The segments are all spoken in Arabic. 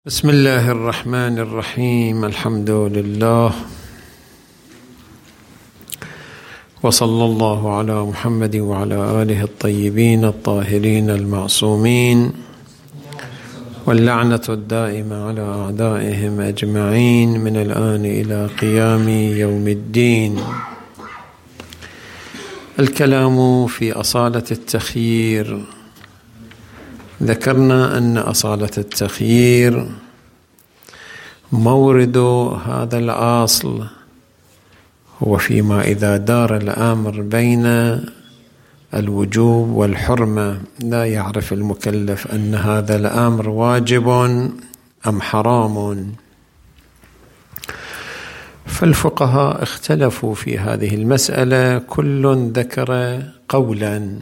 بسم الله الرحمن الرحيم. الحمد لله وصلى الله على محمد وعلى آله الطيبين الطاهرين المعصومين، واللعنة الدائمة على أعدائهم أجمعين من الآن إلى قيام يوم الدين. الكلام في أصالة التخيير. ذكرنا أن أصالة التخيير مورد هذا الأصل هو فيما إذا دار الأمر بين الوجوب والحرمة، لا يعرف المكلف أن هذا الأمر واجب أم حرام. فالفقهاء اختلفوا في هذه المسألة، كل ذكر قولا.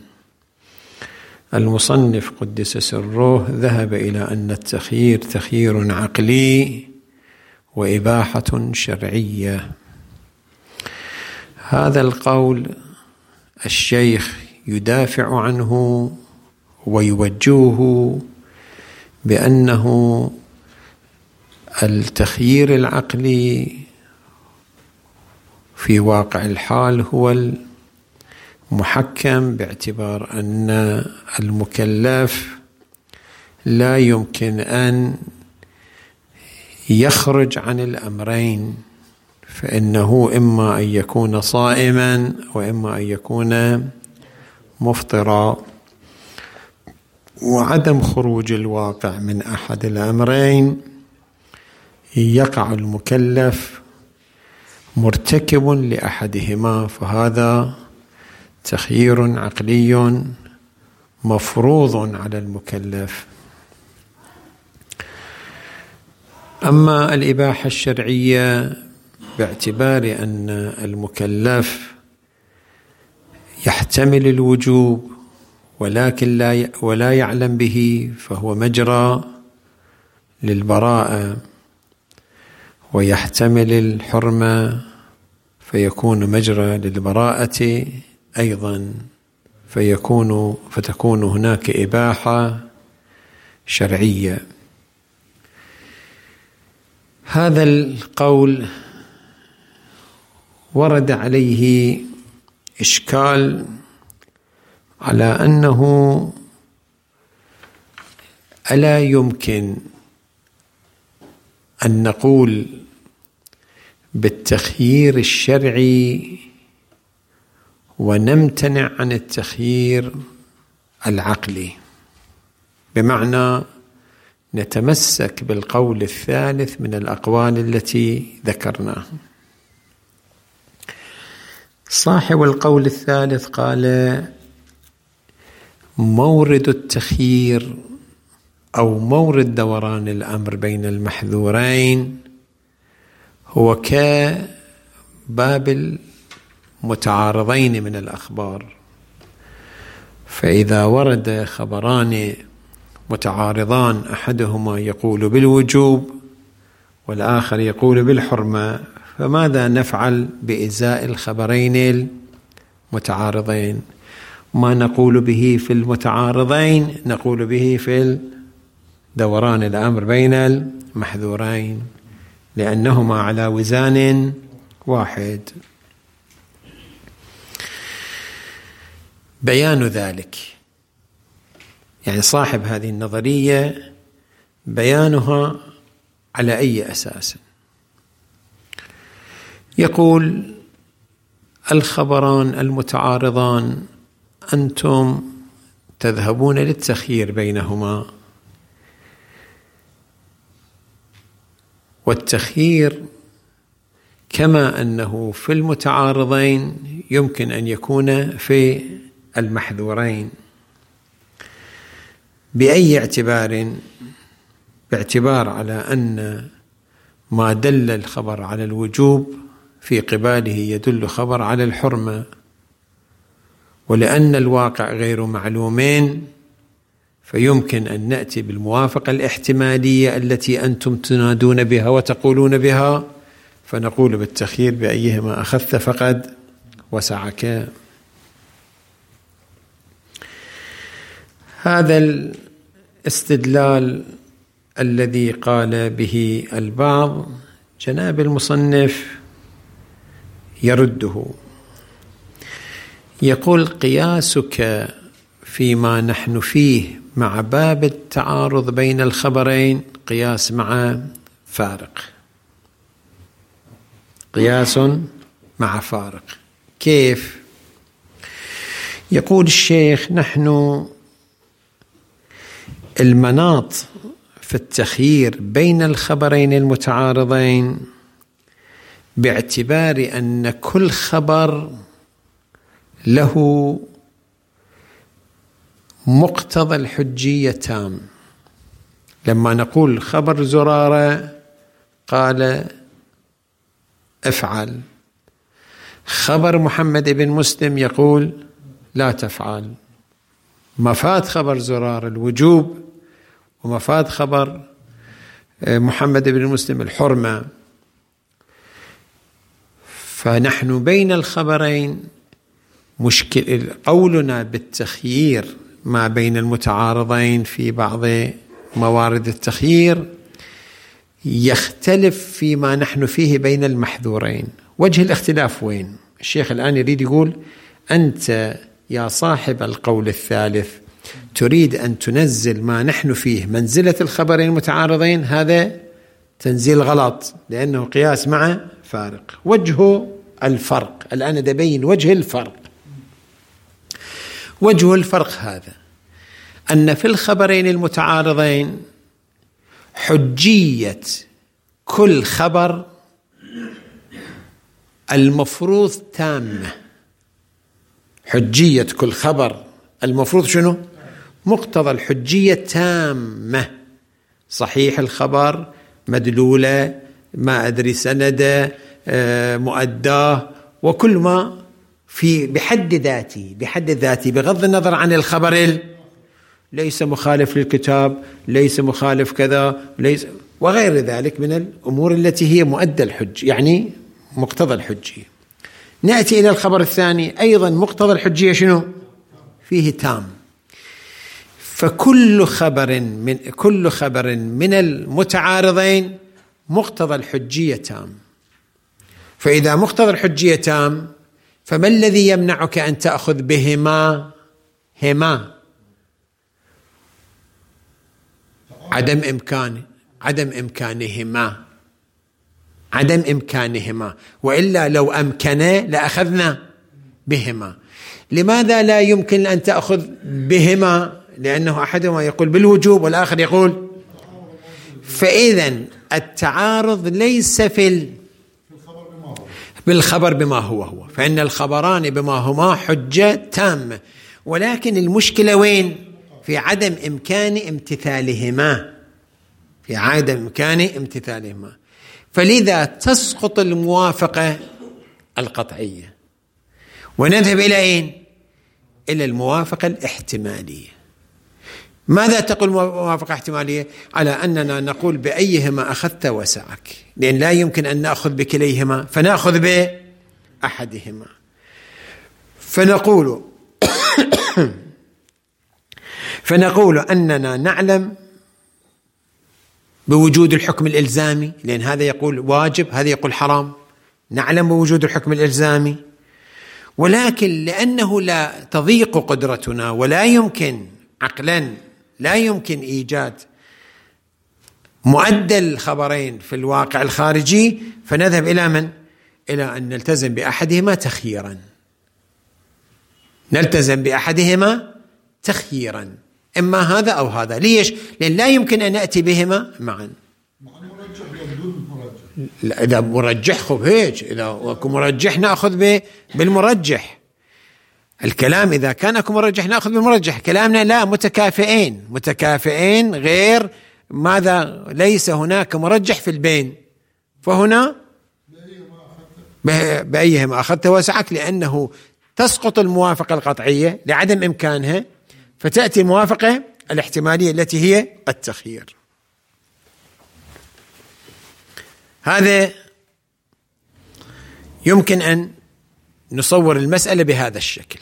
المصنف قدس سره ذهب إلى أن التخيير تخيير عقلي وإباحة شرعية. هذا القول الشيخ يدافع عنه ويوجهه بأنه التخيير العقلي في واقع الحال هو محكم، باعتبار أن المكلف لا يمكن أن يخرج عن الأمرين، فإنه إما أن يكون صائما وإما أن يكون مفطرا، وعدم خروج الواقع من أحد الأمرين يقع المكلف مرتكب لأحدهما، فهذا تخيير عقلي مفروض على المكلف. أما الإباحة الشرعية باعتبار أن المكلف يحتمل الوجوب ولكن ولا يعلم به، فهو مجرى للبراءة، ويحتمل الحرمة فيكون مجرى للبراءة أيضا، فتكون هناك إباحة شرعية. هذا القول ورد عليه إشكال على أنه ألا يمكن أن نقول بالتخيير الشرعي ونمتنع عن التخيير العقلي، بمعنى نتمسك بالقول الثالث من الأقوال التي ذكرناها. صاحب القول الثالث قال مورد التخيير أو مورد دوران الأمر بين المحذورين هو كباب المتعارضين من الأخبار، فإذا ورد خبران متعارضان أحدهما يقول بالوجوب والآخر يقول بالحرمة، فماذا نفعل بإزاء الخبرين المتعارضين؟ ما نقول به في المتعارضين نقول به في دوران الأمر بين المحذورين، لأنهما على وزان واحد. بيان ذلك، يعني صاحب هذه النظرية بيانها على أي أساس؟ يقول الخبران المتعارضان أنتم تذهبون للتخيير بينهما، والتخيير كما أنه في المتعارضين يمكن أن يكون في المحذورين. بأي اعتبار؟ باعتبار على أن ما دل الخبر على الوجوب في قباله يدل خبر على الحرمة، ولأن الواقع غير معلومين فيمكن أن نأتي بالموافقة الاحتمالية التي أنتم تنادون بها وتقولون بها، فنقول بالتخيير بأيهما أخذت فقد وسعك. هذا الاستدلال الذي قال به البعض جناب المصنف يرده، يقول: قياسك فيما نحن فيه مع باب التعارض بين الخبرين قياس مع فارق، قياس مع فارق. كيف؟ يقول الشيخ: نحن المناط في التخيير بين الخبرين المتعارضين باعتبار أن كل خبر له مقتضى الحجية تام. لما نقول خبر زرارة قال افعل، خبر محمد بن مسلم يقول لا تفعل، مفاد خبر زرارة الوجوب ومفاد خبر محمد بن مسلم الحرمة. فنحن بين الخبرين مشكل. قولنا بالتخيير ما بين المتعارضين في بعض موارد التخيير يختلف فيما نحن فيه بين المحذورين. وجه الاختلاف وين؟ الشيخ الآن يريد يقول: أنت يا صاحب القول الثالث تريد أن تنزل ما نحن فيه منزلة الخبرين المتعارضين، هذا تنزيل غلط لأنه قياس مع فارق. وجه الفرق الآن تبين وجه الفرق. وجه الفرق هذا أن في الخبرين المتعارضين حجية كل خبر المفروض تامة. حجية كل خبر المفروض شنو؟ مقتضى الحجية تامة. صحيح الخبر، مدلولة، ما أدري سندة، مؤداه، وكل ما في بحد ذاتي بغض النظر عن الخبر ليس مخالف للكتاب، ليس مخالف كذا، ليس وغير ذلك من الأمور التي هي مؤدى الحج، يعني مقتضى الحجية. نأتي إلى الخبر الثاني أيضا مقتضى الحجية شنو؟ فيه تام. فكل خبر من المتعارضين مقتضى الحجية تام. فإذا مقتضى الحجية تام فما الذي يمنعك أن تأخذ بهما؟ عدم إمكانهما، وإلا لو أمكنا لأخذنا بهما. لماذا لا يمكن أن تأخذ بهما؟ لأنه أحدهما يقول بالوجوب والآخر يقول. فإذن التعارض ليس بالخبر بما هو، فإن الخبران بما هما حجة تامة، ولكن المشكلة وين؟ في عدم إمكان امتثالهما. فلذا تسقط الموافقة القطعية ونذهب إلى أين؟ إلى الموافقة الاحتمالية. ماذا تقول موافقة احتمالية؟ على أننا نقول بأيهما أخذت وسعك، لأن لا يمكن أن نأخذ بكليهما فنأخذ بأحدهما. فنقول أننا نعلم بوجود الحكم الإلزامي، لأن هذا يقول واجب هذا يقول حرام، نعلم بوجود الحكم الإلزامي، ولكن لأنه لا تضيق قدرتنا ولا يمكن عقلا لا يمكن إيجاد مؤدى الخبرين في الواقع الخارجي، فنذهب إلى من؟ إلى أن نلتزم بأحدهما تخييرا، إما هذا أو هذا. ليش؟ لأن لا يمكن أن نأتي بهما معا. إذا مرجح خب هيك، إذا مرجح نأخذ بالمرجح. الكلام إذا كان أكو مرجح نأخذ بالمرجح. كلامنا لا، متكافئين غير ماذا؟ ليس هناك مرجح في البين، فهنا بأيهما أخذت وسعك، لأنه تسقط الموافقة القطعية لعدم إمكانها، فتأتي الموافقة الاحتمالية التي هي التخيير. هذا يمكن أن نصور المسألة بهذا الشكل.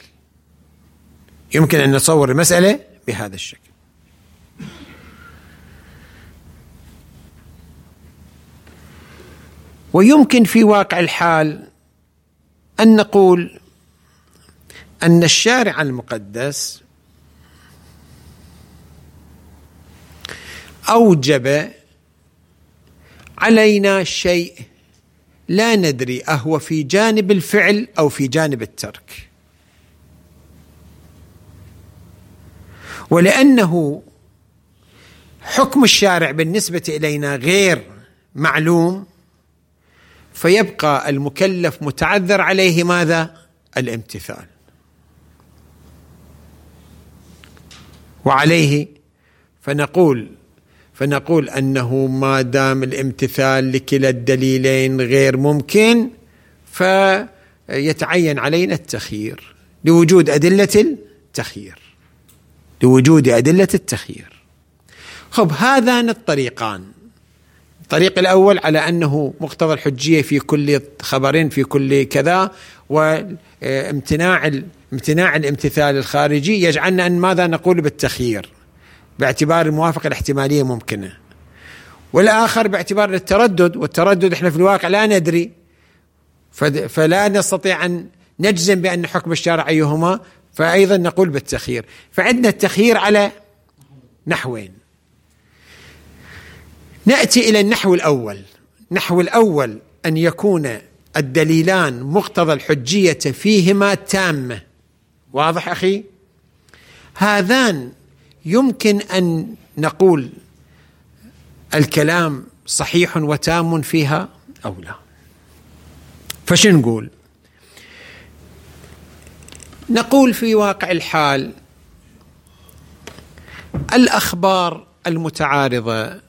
ويمكن في واقع الحال أن نقول أن الشارع المقدس أوجب علينا شيء لا ندري أهو في جانب الفعل أو في جانب الترك، ولأنه حكم الشارع بالنسبة إلينا غير معلوم، فيبقى المكلف متعذر عليه ماذا؟ الامتثال. وعليه فنقول أنه ما دام الامتثال لكلا الدليلين غير ممكن، فيتعين علينا التخيير لوجود أدلة التخيير. خب، هذان الطريقان، الطريق الأول على أنه مقتضى الحجية في كل خبر في كل كذا، وامتناع الامتثال الخارجي يجعلنا أن ماذا نقول بالتخيير باعتبار الموافقة الاحتمالية ممكنة، والآخر باعتبار التردد، والتردد احنا في الواقع لا ندري، فلا نستطيع أن نجزم بأن حكم الشارع أيهما، فأيضا نقول بالتخيير. فعندنا التخيير على نحوين. نأتي إلى النحو الأول أن يكون الدليلان مقتضى الحجية فيهما تامة. واضح أخي؟ هذان يمكن أن نقول الكلام صحيح وتام فيها أو لا. فشو نقول؟ نقول في واقع الحال الأخبار المتعارضة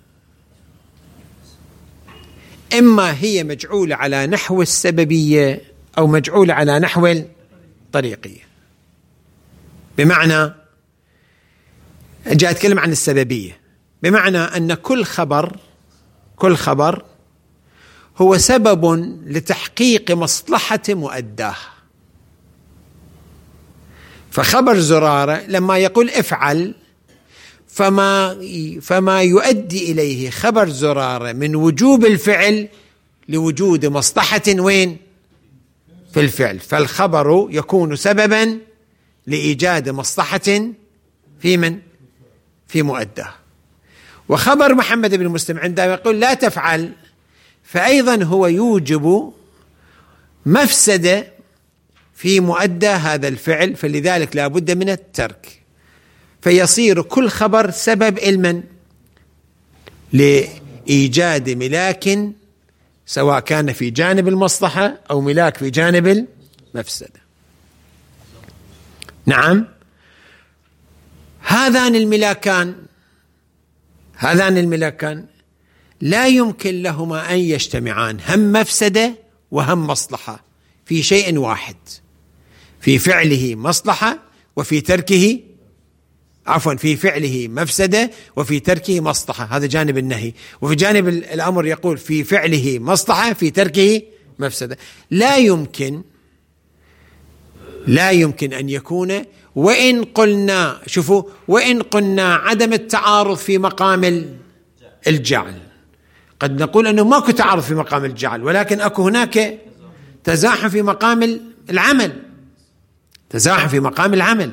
إما هي مجعولة على نحو السببية أو مجعولة على نحو الطريقية. بمعنى، جاء أتكلم عن السببية، بمعنى أن كل خبر هو سبب لتحقيق مصلحة مؤداه. فخبر زرارة لما يقول افعل، فما يؤدي إليه خبر زرارة من وجوب الفعل لوجود مصلحة وين؟ في الفعل، فالخبر يكون سببا لإيجاد مصلحة في مؤداه. وخبر محمد بن مسلم عندما يقول لا تفعل، فأيضا هو يوجب مفسدة في مؤدى هذا الفعل، فلذلك لا بد من الترك. فيصير كل خبر سبب علما لإيجاد ملاك، سواء كان في جانب المصلحة أو ملاك في جانب المفسدة. نعم، هذان الملاكان لا يمكن لهما أن يجتمعان، هم مفسدة وهم مصلحة في شيء واحد، في فعله مصلحة وفي تركه في فعله مفسدة وفي تركه مصلحة، هذا جانب النهي. وفي جانب الأمر يقول في فعله مصلحة في تركه مفسدة. لا يمكن أن يكون. وإن قلنا عدم التعارض في مقام الجعل، قد نقول أنه ماكو تعارض في مقام الجعل، ولكن أكو هناك تزاحم في مقام العمل.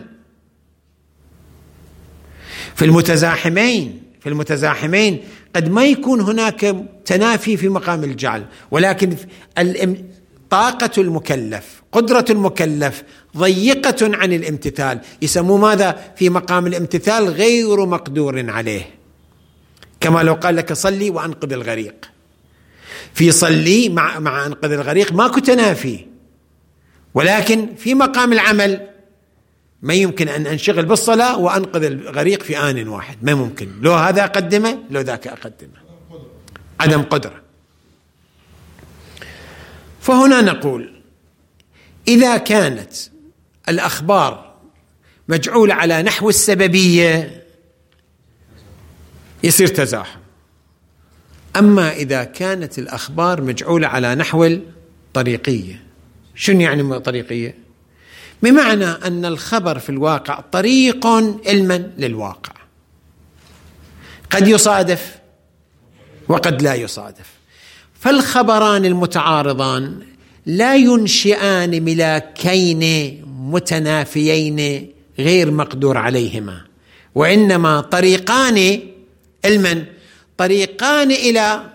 في المتزاحمين قد ما يكون هناك تنافي في مقام الجعل، ولكن طاقة المكلف، قدرة المكلف ضيقة عن الامتثال، يسموه ماذا؟ في مقام الامتثال غير مقدور عليه. كما لو قال لك صلي وأنقذ الغريق، في صلي مع أنقذ الغريق ماكو تنافي، ولكن في مقام العمل ما يمكن أن أنشغل بالصلاة وأنقذ الغريق في آن واحد، ما ممكن، لو هذا أقدمه لو ذاك أقدمه، عدم قدرة. فهنا نقول إذا كانت الأخبار مجعولة على نحو السببية يصير تزاحم، أما إذا كانت الأخبار مجعولة على نحو الطريقية. شنو يعني طريقية؟ بمعنى أن الخبر في الواقع طريق علما للواقع، قد يصادف وقد لا يصادف. فالخبران المتعارضان لا ينشئان ملاكين متنافيين غير مقدور عليهما، وإنما طريقان طريقان إلى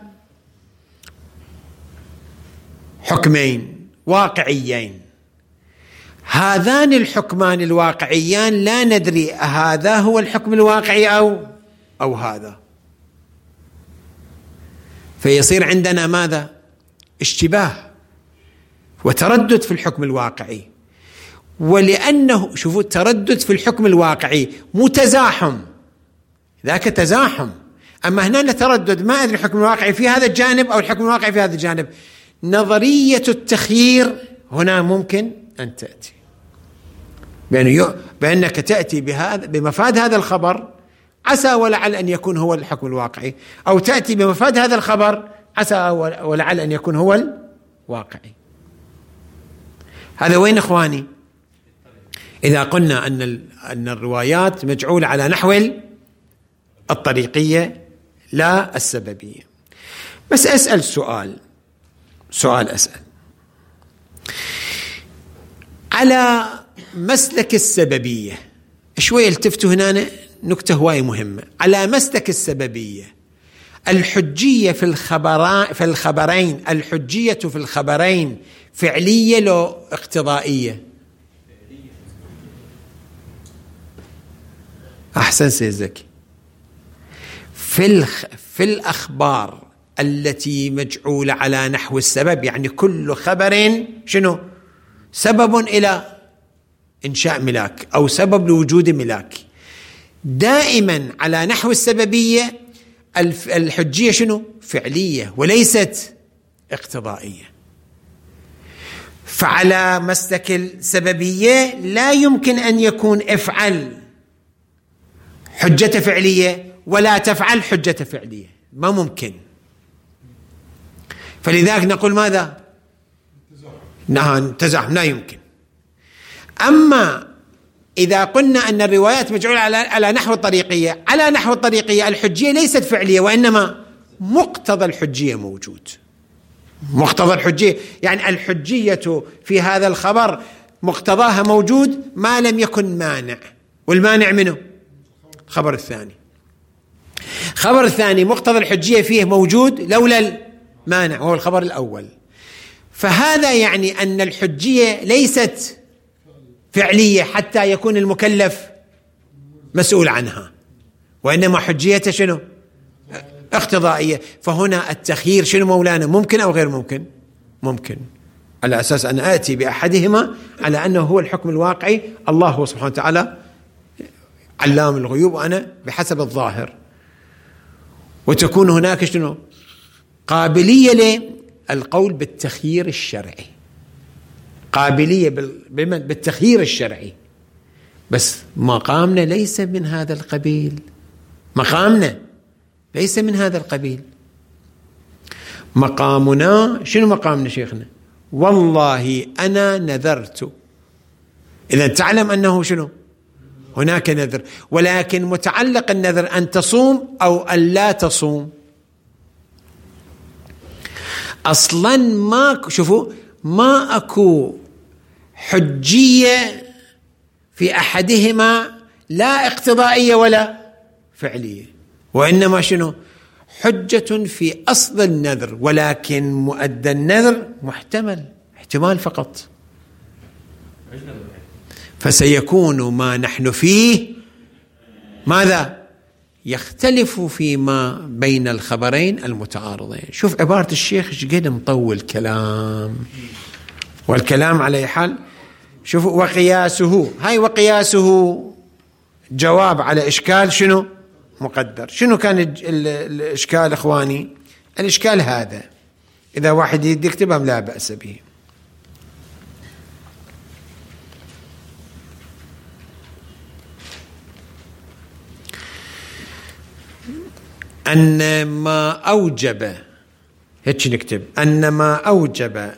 حكمين واقعيين. هذان الحكمان الواقعيان لا ندري هذا هو الحكم الواقعي أو هذا، فيصير عندنا ماذا؟ اشتباه وتردد في الحكم الواقعي. ولأنه شوفوا التردد في الحكم الواقعي مو تزاحم، ذاك تزاحم، أما هنا تردد، ما أدري الحكم الواقعي في هذا الجانب أو الحكم الواقعي في هذا الجانب. نظرية التخيير هنا ممكن أن تأتي بأنك تأتي بمفاد هذا الخبر عسى ولعل أن يكون هو الحكم الواقعي، أو تأتي بمفاد هذا الخبر عسى ولعل أن يكون هو الواقعي. هذا وين إخواني؟ إذا قلنا أن الروايات مجعولة على نحو الطريقية لا السببية. بس أسأل سؤال أسأل على مسلك السببية. شوي التفتوا هنا نكتة هواية مهمة. على مسلك السببية، الحجية في الخبرين، الحجية في الخبرين فعلية لو اقتضائية؟ أحسن سيد زكي. في الأخبار التي مجعولة على نحو السبب، يعني كل خبر شنو؟ سبب إلى إنشاء ملاك أو سبب لوجود ملاك، دائما على نحو السببية الحجية شنو؟ فعلية وليست اقتضائية. فعلى مسلك السببية لا يمكن أن يكون افعل حجة فعلية ولا تفعل حجة فعلية، ما ممكن. فلذلك نقول ماذا؟ تزاحم لا يمكن. أما إذا قلنا أن الروايات مجعولة على نحو الطريقية، على نحو الطريقية الحجية ليست فعلية، وإنما مقتضى الحجية موجود. مقتضى الحجية يعني الحجية في هذا الخبر مقتضاها موجود ما لم يكن مانع، والمانع منه خبر الثاني. خبر الثاني مقتضى الحجية فيه موجود لولا المانع وهو الخبر الأول. فهذا يعني أن الحجية ليست فعلية حتى يكون المكلف مسؤول عنها، وإنما حجيته شنو؟ اقتضائية. فهنا التخيير شنو مولانا؟ ممكن أو غير ممكن؟ ممكن، على أساس أن آتي بأحدهما على أنه هو الحكم الواقعي. الله هو سبحانه وتعالى علام الغيوب، وأنا بحسب الظاهر. وتكون هناك شنو؟ قابلية للقول بالتخيير الشرعي، قابلية بالتخيير الشرعي. بس مقامنا ليس من هذا القبيل، مقامنا ليس من هذا القبيل. مقامنا شنو؟ مقامنا شيخنا والله أنا نذرت. إذا تعلم أنه شنو؟ هناك نذر، ولكن متعلق النذر أن تصوم أو أن لا تصوم. أصلا ما شوفوا ما أكو حجية في أحدهما، لا اقتضائية ولا فعلية، وإنما شنو؟ حجة في أصل النذر، ولكن مؤدى النذر محتمل، احتمال فقط. فسيكون ما نحن فيه ماذا؟ يختلف فيما بين الخبرين المتعارضين. شوف عبارة الشيخ ايش قد مطول كلام، والكلام على حال. شوفوا وقياسه، هاي وقياسه جواب على إشكال شنو؟ مقدر. شنو كان الإشكال إخواني؟ الإشكال هذا، إذا واحد يكتبها لا بأس به. أن ما أوجب، هيك نكتب، أن ما أوجب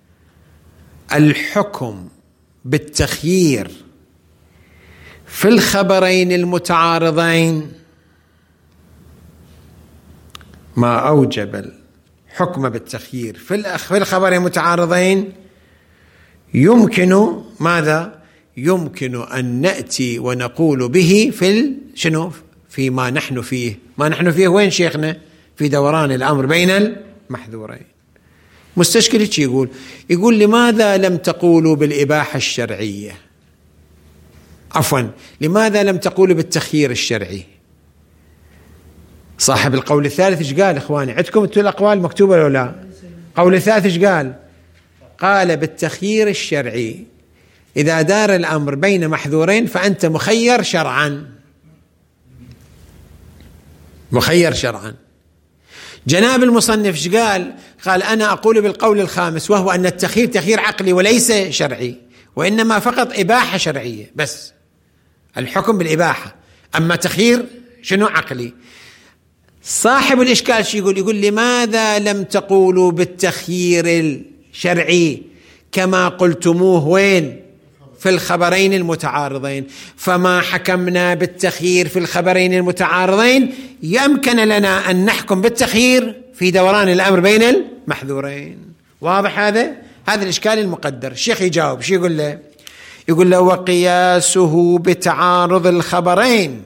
الحكم بالتخيير في الخبرين المتعارضين، ما أوجب حكم بالتخيير في الخبرين متعارضين يمكن ماذا؟ يمكن أن نأتي ونقول به في شنو؟ فيما نحن فيه. ما نحن فيه وين شيخنا؟ في دوران الأمر بين المحذورين. مستشكل يقول لماذا لم تقولوا بالإباحة الشرعية؟ عفوا، لماذا لم تقولوا بالتخيير الشرعي؟ صاحب القول الثالث ايش قال اخواني؟ عندكم انتم الاقوال مكتوبه ولا لا؟ قول الثالث ايش قال؟ قال بالتخيير الشرعي اذا دار الامر بين محذورين فانت مخير شرعا. مخير شرعا. جناب المصنف ايش قال؟ قال انا اقول بالقول الخامس، وهو ان التخيير تخيير عقلي وليس شرعي، وانما فقط اباحه شرعيه بس، الحكم بالاباحه، اما تخيير شنو؟ عقلي. صاحب الإشكال شو يقول لماذا لم تقولوا بالتخيير الشرعي كما قلتموه وين؟ في الخبرين المتعارضين. فما حكمنا بالتخيير في الخبرين المتعارضين يمكن لنا أن نحكم بالتخيير في دوران الأمر بين المحذورين. واضح هذا الإشكال المقدر. الشيخ يجاوب شو يقول له؟ يقول له وقياسه بتعارض الخبرين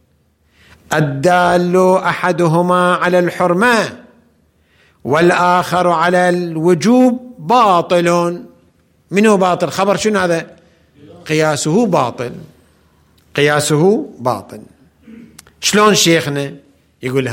الدال أحدهما على الحرمة والآخر على الوجوب باطل. منه باطل؟ خبر شنو هذا؟ قياسه باطل. قياسه باطل. شلون شيخنا؟ يقول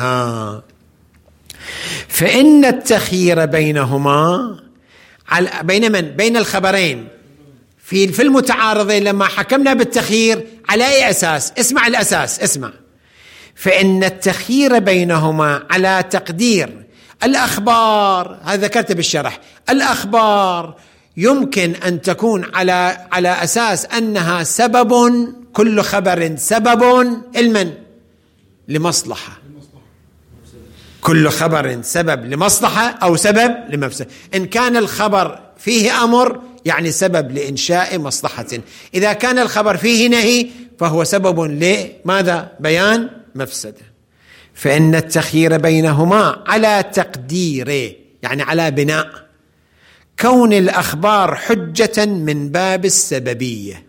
فإن التخيير بينهما بين من؟ بين الخبرين في المتعارضين لما حكمنا بالتخيير على أي أساس؟ اسمع الأساس، اسمع. فإن التخيير بينهما على تقدير الأخبار، هذا ذكرته بالشرح، الأخبار يمكن أن تكون على أساس أنها سبب، كل خبر سبب المن؟ لمصلحة. كل خبر سبب لمصلحة أو سبب لمفسدة. إن كان الخبر فيه أمر يعني سبب لإنشاء مصلحة، إذا كان الخبر فيه نهي فهو سبب لماذا؟ بيان مفسدة. فإن التخيير بينهما على تقدير، يعني على بناء كون الأخبار حجة من باب السببية،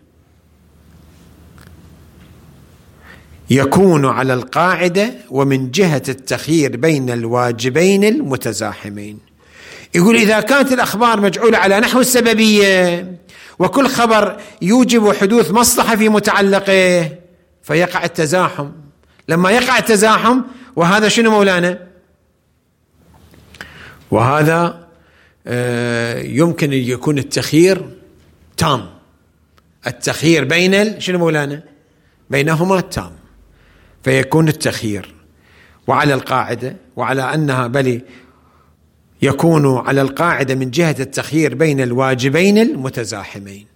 يكون على القاعدة ومن جهة التخيير بين الواجبين المتزاحمين. يقول إذا كانت الأخبار مجعولة على نحو السببية وكل خبر يوجب حدوث مصلحة في متعلقه فيقع التزاحم. لما يقع التزاحم، وهذا شنو مولانا؟ وهذا يمكن أن يكون التخيير تام. التخيير بين شنو مولانا؟ بينهما تام، فيكون التخيير وعلى القاعدة وعلى أنها بل يكون على القاعدة من جهة التخيير بين الواجبين المتزاحمين،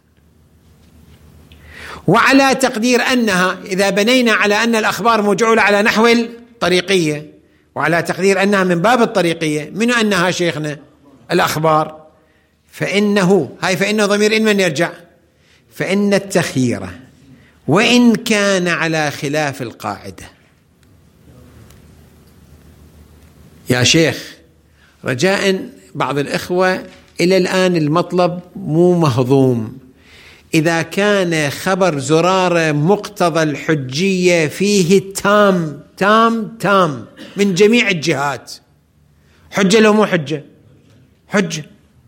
وعلى تقدير أنها إذا بنينا على أن الأخبار مجعولة على نحو الطريقية، وعلى تقدير أنها من باب الطريقية. من أنها شيخنا؟ الأخبار. فإنه ضمير إن من يرجع؟ فإن التخيير وإن كان على خلاف القاعدة. يا شيخ رجاء بعض الإخوة إلى الآن المطلب مو مهضوم. إذا كان خبر زرارة مقتضى الحجية فيه تام تام تام من جميع الجهات، حجة لو مو حجة؟ حجة.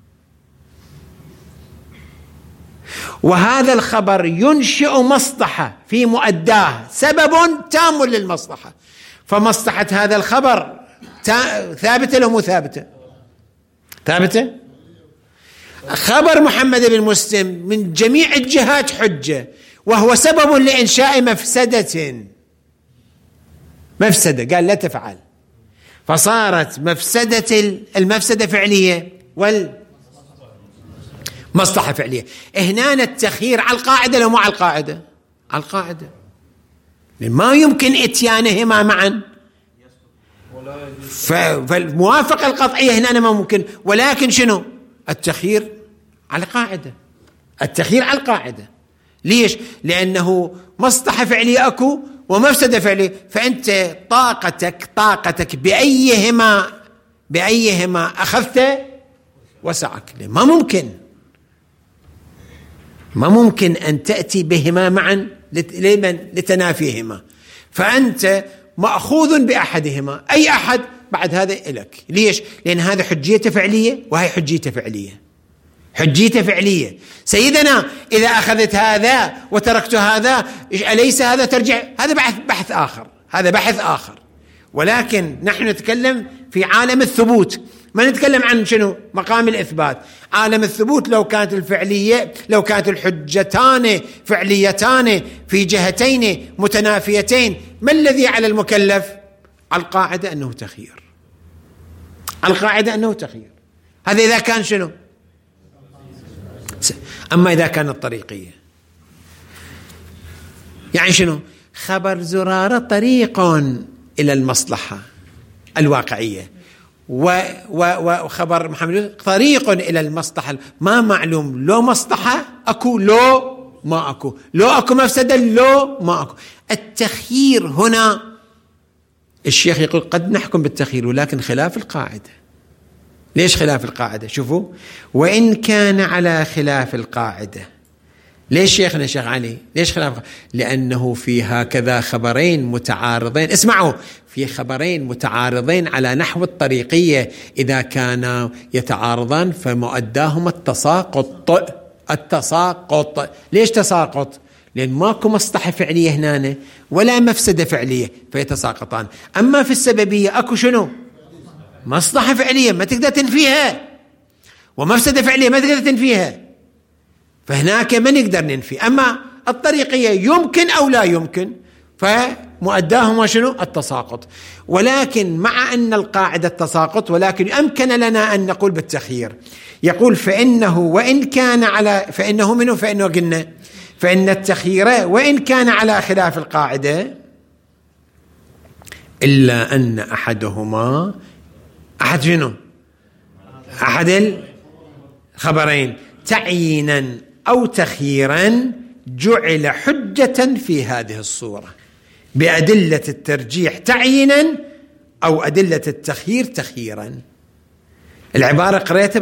وهذا الخبر ينشئ مصلحة في مؤداه، سبب تام للمصلحة، فمصلحة هذا الخبر ثابتة لو مو ثابتة؟ ثابتة. خبر محمد بن مسلم من جميع الجهات حجة، وهو سبب لإنشاء مفسدة قال لا تفعل، فصارت المفسدة فعلية والمصلحة فعلية. هنا التخيير على القاعدة لو مو على القاعدة؟ على القاعدة، ما يمكن اتيانهما معا، فالموافقة القطعية هنا ما ممكن. ولكن شنو؟ التخيير على قاعدة، التخيير على القاعدة. ليش؟ لأنه مصلحة فعلية أكو ومفسدة فعلية، فأنت طاقتك بأيهما بأيهما أخذت وسعك. ما ممكن أن تأتي بهما معا لتنافيهما، فأنت مأخوذ بأحدهما، أي أحد بعد هذا إلك. ليش؟ لأن هذا حجية فعلية وهي حجية فعلية. حجية فعلية. سيدنا إذا أخذت هذا وتركت هذا أليس هذا ترجع؟ هذا بحث آخر، هذا بحث آخر. ولكن نحن نتكلم في عالم الثبوت، ما نتكلم عن شنو؟ مقام الإثبات. عالم الثبوت لو كانت الفعلية، لو كانت الحجتان فعليتان في جهتين متنافيتين، ما الذي على المكلف؟ على القاعدة أنه تخيير، على القاعدة أنه تخيير. هذا إذا كان شنو؟ أما إذا كانت طريقية يعني شنو؟ خبر زرارة طريق إلى المصلحة الواقعية، وخبر محمد طريق إلى المصلحة. ما معلوم لو مصلحة أكو، لو ما أكو، لو أكو مفسدة، لو ما أكو. التخيير هنا الشيخ يقول قد نحكم بالتخيير ولكن خلاف القاعدة. ليش خلاف القاعدة؟ شوفوا، وإن كان على خلاف القاعدة. ليش شيخنا الشيخ علي؟ ليش خلاف؟ لأنه في هكذا خبرين متعارضين، اسمعوا، في خبرين متعارضين على نحو الطريقية، إذا كانا يتعارضان فمؤداهما التساقط. ليش تساقط؟ لأن ماكو مصلحة فعلية هنا ولا مفسدة فعلية فيتساقطان. أما في السببية أكو شنو؟ مصلحة فعلية ما تقدر تنفيها، ومفسدة فعلية ما تقدر تنفيها، فهناك ما نقدر ننفي. أما الطريقية يمكن أو لا يمكن، فمؤداهما شنو؟ التساقط. ولكن مع أن القاعدة التساقط، ولكن أمكن لنا أن نقول بالتخيير. يقول فإنه وإن كان على، فإنه منه، فإنه قلنا فإن التخيير وإن كان على خلاف القاعدة إلا أن أحدهما، أحد شنو؟ أحد الخبرين تعيينا أو تخييرا جعل حجة في هذه الصورة بأدلة الترجيح تعيينا أو أدلة التخيير تخييرا. العبارة قريتها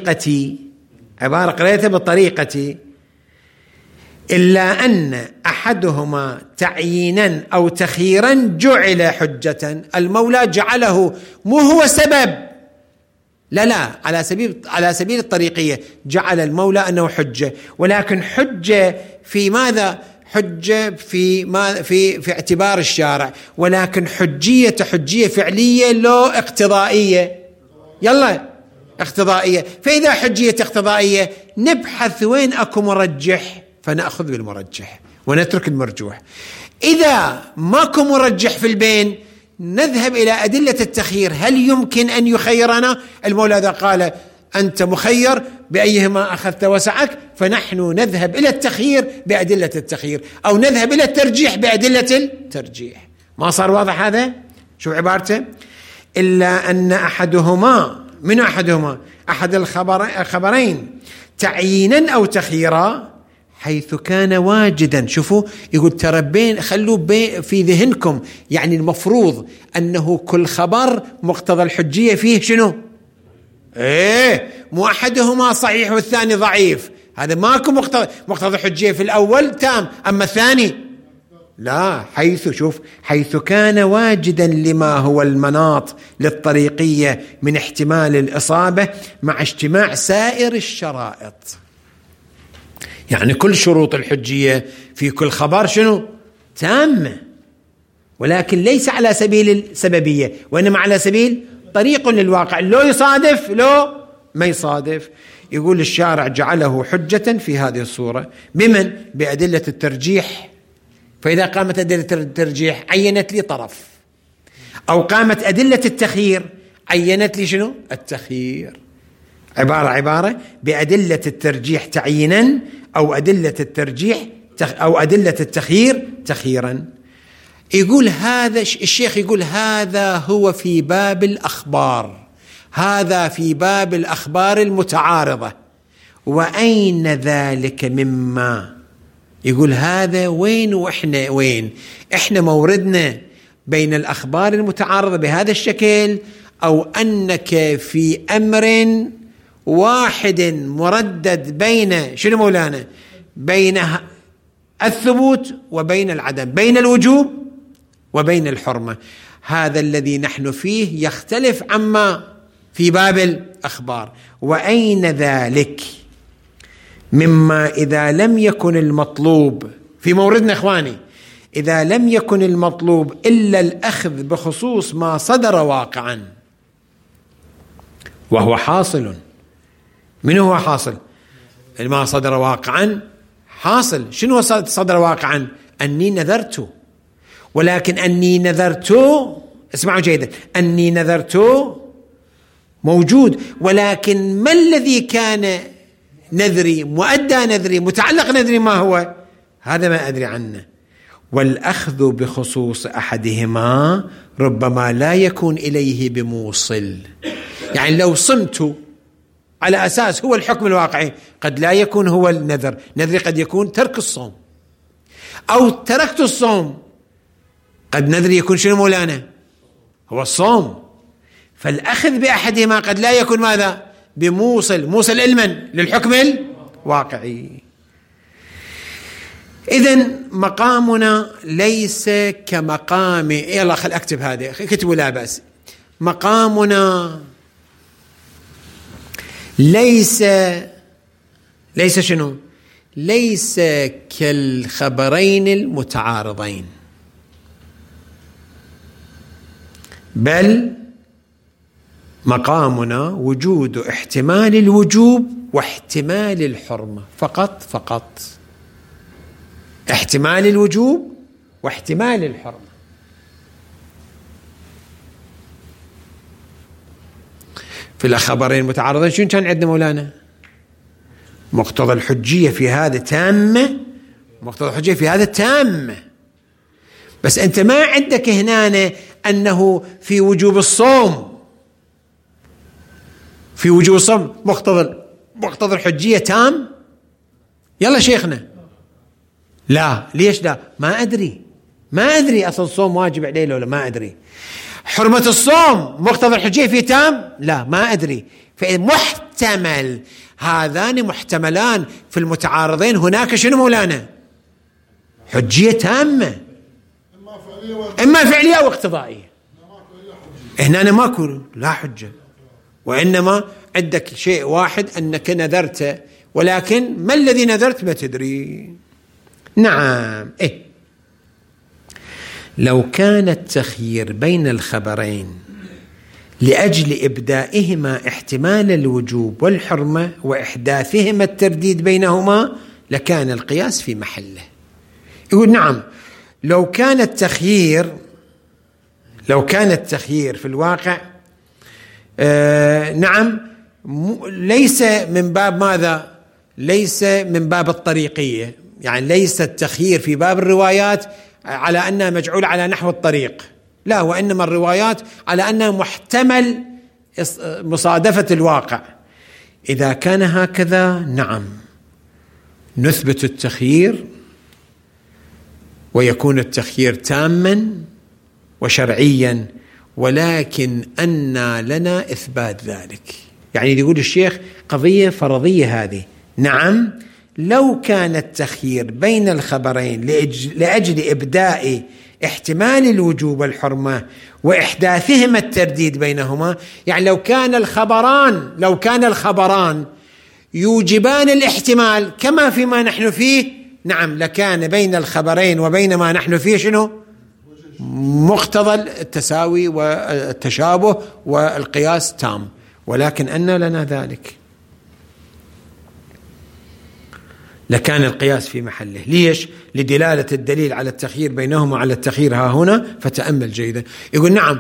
بطريقتي إلا أن أحدهما تعيينا أو تخييرا جعل حجة. المولى جعله، مو هو سبب، لا، على سبيل الطريقية جعل المولى أنه حجة، ولكن حجة في ماذا؟ حجة في اعتبار الشارع، ولكن حجية فعلية لو اقتضائية. يلا اقتضائية. فإذا حجية اقتضائية نبحث وين أكو مرجح فنأخذ بالمرجح ونترك المرجوح. إذا ماكو مرجح في البين نذهب إلى أدلة التخيير. هل يمكن أن يخيرنا المولى؟ إذا قال أنت مخير بأيهما أخذت وسعك، فنحن نذهب إلى التخيير بأدلة التخيير، أو نذهب إلى الترجيح بأدلة الترجيح. ما صار واضح هذا؟ شو عبارته؟ إلا أن أحدهما، من أحدهما؟ أحد الخبرين تعيينا أو تخييرا حيث كان واجدا. شوفوا، يقول ترى خلوا في ذهنكم، يعني المفروض أنه كل خبر مقتضى الحجية فيه شنو؟ مو أحدهما صحيح والثاني ضعيف. هذا ماكو مقتضى الحجية في الأول تام، أما الثاني لا. حيث كان واجدا لما هو المناط للطريقية من احتمال الإصابة مع اجتماع سائر الشرائط. يعني كل شروط الحجية في كل خبر شنو؟ تامة، ولكن ليس على سبيل السببية، وإنما على سبيل طريق للواقع، لو يصادف لو ما يصادف. يقول الشارع جعله حجة في هذه الصورة بمن؟ بأدلة الترجيح. فإذا قامت أدلة الترجيح عينت لي طرف، أو قامت أدلة التخيير عينت لي شنو؟ التخيير. عبارة بأدلة الترجيح تعيينا أو أدلة الترجيح أو أدلة التخيير تخييرا. يقول هذا الشيخ، يقول هذا هو في باب الأخبار، هذا في باب الأخبار المتعارضة. وأين ذلك مما؟ يقول هذا وين وإحنا وين؟ إحنا موردنا بين الأخبار المتعارضة بهذا الشكل أو أنك في أمر واحد مردد بين شنو مولانا؟ بين الثبوت وبين العدم، بين الوجوب وبين الحرمة. هذا الذي نحن فيه يختلف عما في باب الأخبار. وأين ذلك مما إذا لم يكن المطلوب في موردنا إخواني، إذا لم يكن المطلوب إلا الأخذ بخصوص ما صدر واقعا وهو حاصل. من هو حاصل؟ ما صدر واقعا حاصل. شنو صدر واقعا؟ أني نذرت، ولكن أني نذرت، اسمعوا جيدا، أني نذرت موجود، ولكن ما الذي كان نذري، مؤدى نذري، متعلق نذري، ما هو؟ هذا ما أدري عنه. والأخذ بخصوص أحدهما ربما لا يكون إليه بموصل. يعني لو صمت على أساس هو الحكم الواقعي، قد لا يكون هو النذر، نذري قد يكون ترك الصوم، أو تركت الصوم قد نذري يكون شنو مولانا؟ هو الصوم. فالأخذ بأحدهما قد لا يكون ماذا؟ بموصل. موصل علما للحكم الواقعي. إذن مقامنا ليس كمقام، يلا خل أكتب هذه، كتبوا لا بأس. مقامنا ليس شنو؟ ليس كالخبرين المتعارضين، بل مقامنا وجود احتمال الوجوب واحتمال الحرمة فقط. احتمال الوجوب واحتمال الحرمة. في الخبرين المتعارضين شنو كان عندنا مولانا؟ مقتضى الحجية في هذا تامة، مقتضى الحجية في هذا تامة، بس أنت ما عندك هنا أنه في وجوب الصوم، في وجوب الصوم مقتضى الحجية تام. يلا شيخنا، لا، ليش لا؟ ما أدري أصل الصوم واجب عليه لو لا، ما أدري. حرمة الصوم مقتضى الحجية فيه تام؟ لا، ما أدري. فمحتمل، هذان محتملان في المتعارضين. هناك شنو مولانا؟ حجية تامة، إما فعلية أو اقتضائية. هنا ماكو لا حجة، وإنما عندك شيء واحد أنك نذرت، ولكن ما الذي نذرت ما تدري. نعم، لو كان التخيير بين الخبرين لأجل إبدائهما احتمال الوجوب والحرمة وإحداثهما الترديد بينهما لكان القياس في محله. يقول نعم، لو كان التخيير في الواقع نعم ليس من باب ماذا؟ ليس من باب الطريقية، يعني ليس التخيير في باب الروايات على أنها مجعول على نحو الطريق، لا، وإنما الروايات على أنها محتمل مصادفة الواقع. إذا كان هكذا نعم نثبت التخيير ويكون التخيير تاما وشرعيا، ولكن أن لنا إثبات ذلك. يعني يقول الشيخ قضية فرضية هذه. نعم، لو كان التخيير بين الخبرين لأجل إبداء احتمال الوجوب والحرمة وإحداثهما الترديد بينهما، يعني لو كان الخبران يوجبان الاحتمال كما فيما نحن فيه، نعم لكان بين الخبرين وبين ما نحن فيه شنو؟ مقتضى التساوي والتشابه والقياس تام، ولكن أن لنا ذلك، لكان القياس في محله. ليش؟ لدلالة الدليل على التخيير بينهما على التخيير ها هنا. فتأمل جيدا، يقول نعم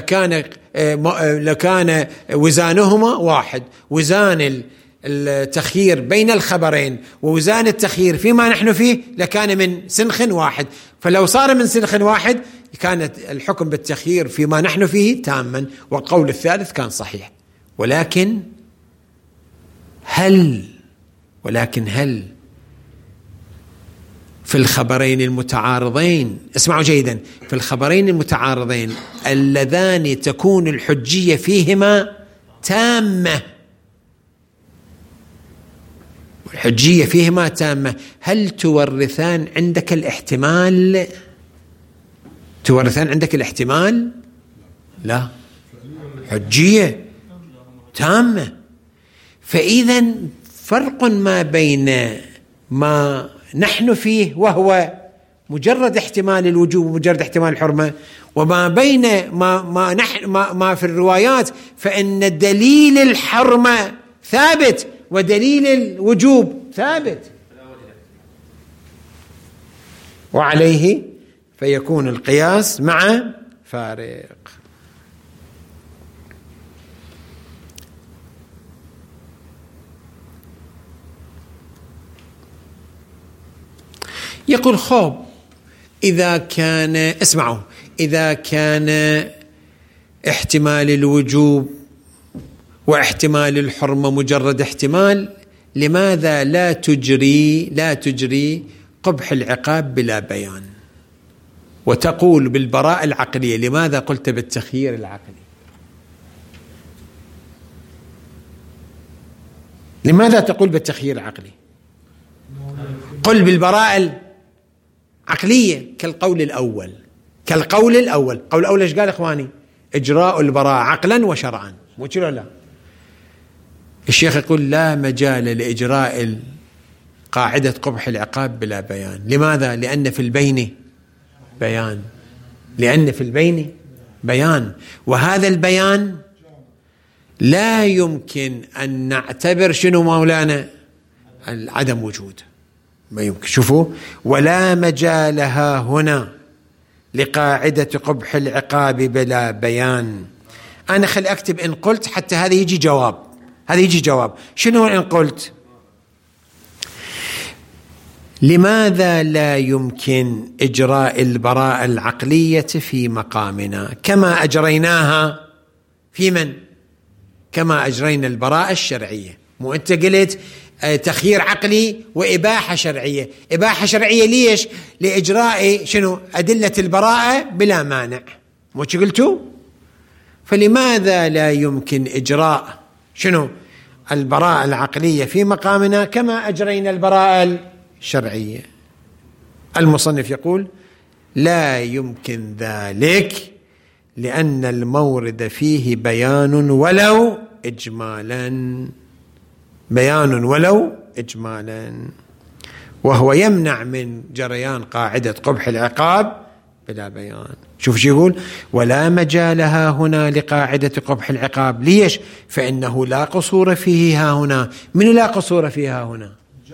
لكان وزانهما واحد، وزان التخيير بين الخبرين ووزان التخيير فيما نحن فيه لكان من سنخ واحد، فلو صار من سنخ واحد كانت الحكم بالتخيير فيما نحن فيه تاما، والقول الثالث كان صحيح. ولكن هل في في الخبرين المتعارضين، اسمعوا جيدا، في الخبرين المتعارضين اللذان تكون الحجية فيهما تامة، الحجية فيهما تامة، هل تورثان عندك الاحتمال؟ تورثان عندك الاحتمال؟ لا، حجية تامة. فإذا فرق ما بين ما نحن فيه وهو مجرد احتمال الوجوب ومجرد احتمال الحرمة، وما بين ما في الروايات، فإن دليل الحرمة ثابت ودليل الوجوب ثابت، وعليه فيكون القياس مع فارق. يقول خوب إذا كان، اسمعوا، إذا كان احتمال الوجوب واحتمال الحرمة مجرد احتمال، لماذا لا تجري قبح العقاب بلا بيان وتقول بالبراءة العقلية؟ لماذا قلت بالتخيير العقلي؟ لماذا تقول بالتخيير العقلي؟ قل بالبراءة العقلية كالقول الأول. قول الأول ايش قال اخواني؟ إجراء البراءة عقلا وشرعا، مو كذا؟ لا، الشيخ يقول لا مجال لإجراء قاعدة قبح العقاب بلا بيان. لماذا؟ لأن في البين بيان، وهذا البيان لا يمكن أن نعتبر شنو مولانا عدم وجود، ما يمكن. شوفوا، ولا مجالها هنا لقاعدة قبح العقاب بلا بيان. أنا خلي أكتب إن قلت حتى هذا يجي جواب. شنو إن قلت؟ لماذا لا يمكن إجراء البراءة العقلية في مقامنا كما أجريناها في من؟ كما أجرينا البراءة الشرعية. مو أنت قلت تخيير عقلي وإباحة شرعية. إباحة شرعية ليش؟ لإجراء شنو؟ أدلة البراءة بلا مانع، مو قلتوا؟ فلماذا لا يمكن إجراء شنو؟ البراءة العقلية في مقامنا كما أجرينا البراءة الشرعية؟ المصنف يقول لا يمكن ذلك لأن المورد فيه بيان ولو إجمالا، وهو يمنع من جريان قاعدة قبح العقاب بلا بيان. شوف شو يقول، ولا مجالها هنا لقاعدة قبح العقاب. ليش؟ فإنه لا قصور فيه ها هنا. من لا قصور فيها هنا؟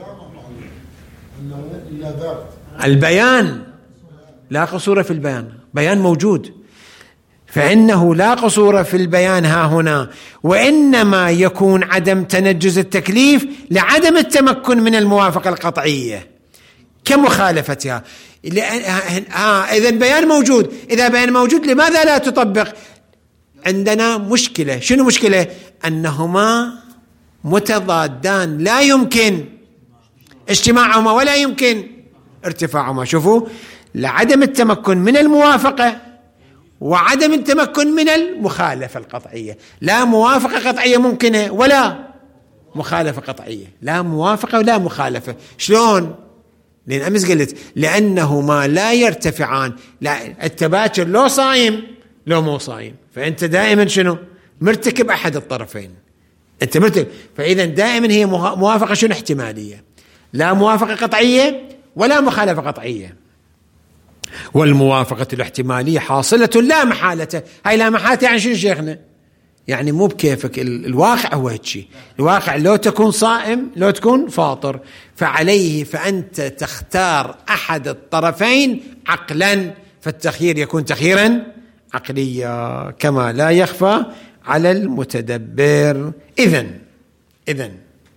البيان، لا قصور في البيان، بيان موجود، فإنه لا قصور في البيان ها هنا، وإنما يكون عدم تنجز التكليف لعدم التمكن من الموافقة القطعية كمخالفتها. إذا بيان موجود، إذا بيان موجود لماذا لا تطبق؟ عندنا مشكلة. شنو مشكلة؟ أنهما متضادان، لا يمكن اجتماعهما ولا يمكن ارتفاعهما. شوفوا، لعدم التمكن من الموافقة وعدم التمكن من المخالفة القطعية. لا موافقة قطعية ممكنة ولا مخالفة قطعية، لا موافقة ولا مخالفة. شلون؟ لأن أمس قلت لأنهما لا يرتفعان. لا، التباكر لو صايم لو مو صايم، فأنت دائما شنو؟ مرتكب أحد الطرفين، أنت مرتكب. فإذا دائما هي موافقة شنو؟ احتمالية، لا موافقة قطعية ولا مخالفة قطعية. والموافقة الاحتمالية حاصلة لا محالة. هاي لا محالة يعني شنو شيخنا؟ يعني مو بكيفك، الواقع هو هيك. الواقع لو تكون صائم لو تكون فاطر، فعليه فأنت تختار أحد الطرفين عقلا، فالتخيير يكون تخييرا عقليا كما لا يخفى على المتدبر. إذن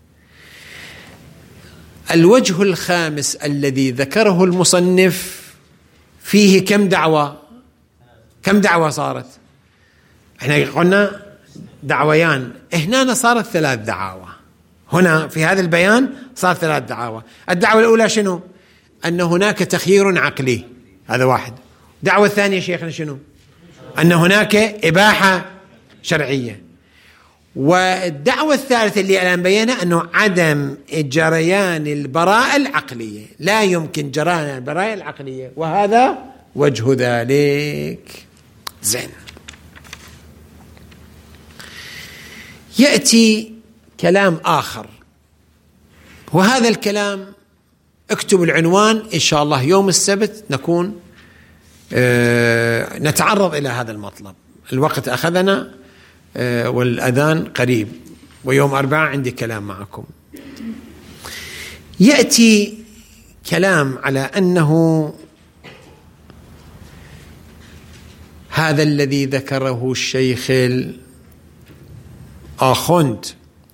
الوجه الخامس الذي ذكره المصنف فيه كم دعوة صارت؟ احنا قلنا دعويان، هنا صارت 3 دعاوى. هنا في هذا البيان صار 3 دعاوى. الدعوة الأولى شنو؟ أن هناك تخيير عقلي، هذا واحد. الدعوة الثانية شيخنا شنو؟ أن هناك إباحة شرعية. والدعوة الثالثة اللي الآن بينا أنه عدم جريان البراءة العقلية، لا يمكن جريان البراءة العقلية، وهذا وجه ذلك. زين، يأتي كلام آخر، وهذا الكلام اكتب العنوان إن شاء الله يوم السبت نكون نتعرض إلى هذا المطلب. الوقت أخذنا والأذان قريب، ويوم 4 عندي كلام معكم. يأتي كلام على أنه هذا الذي ذكره الشيخ الآخوند،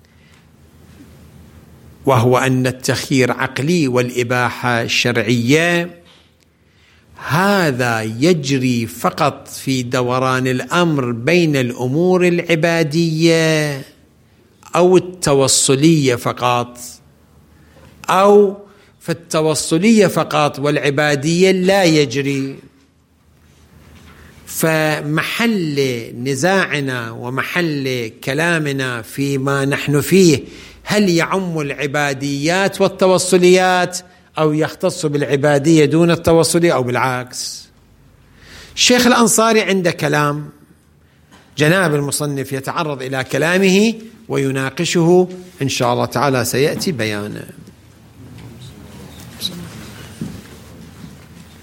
وهو أن التخيير عقلي والإباحة شرعية، هذا يجري فقط في دوران الأمر بين الأمور العبادية أو التوصلية فقط، أو في التوصلية فقط والعبادية لا يجري. فمحل نزاعنا ومحل كلامنا فيما نحن فيه، هل يعم العباديات والتوصليات أو يختص بالعبادية دون التوصلية أو بالعكس؟ الشيخ الأنصاري عنده كلام، جناب المصنف يتعرض إلى كلامه ويناقشه إن شاء الله تعالى، سيأتي بيانه.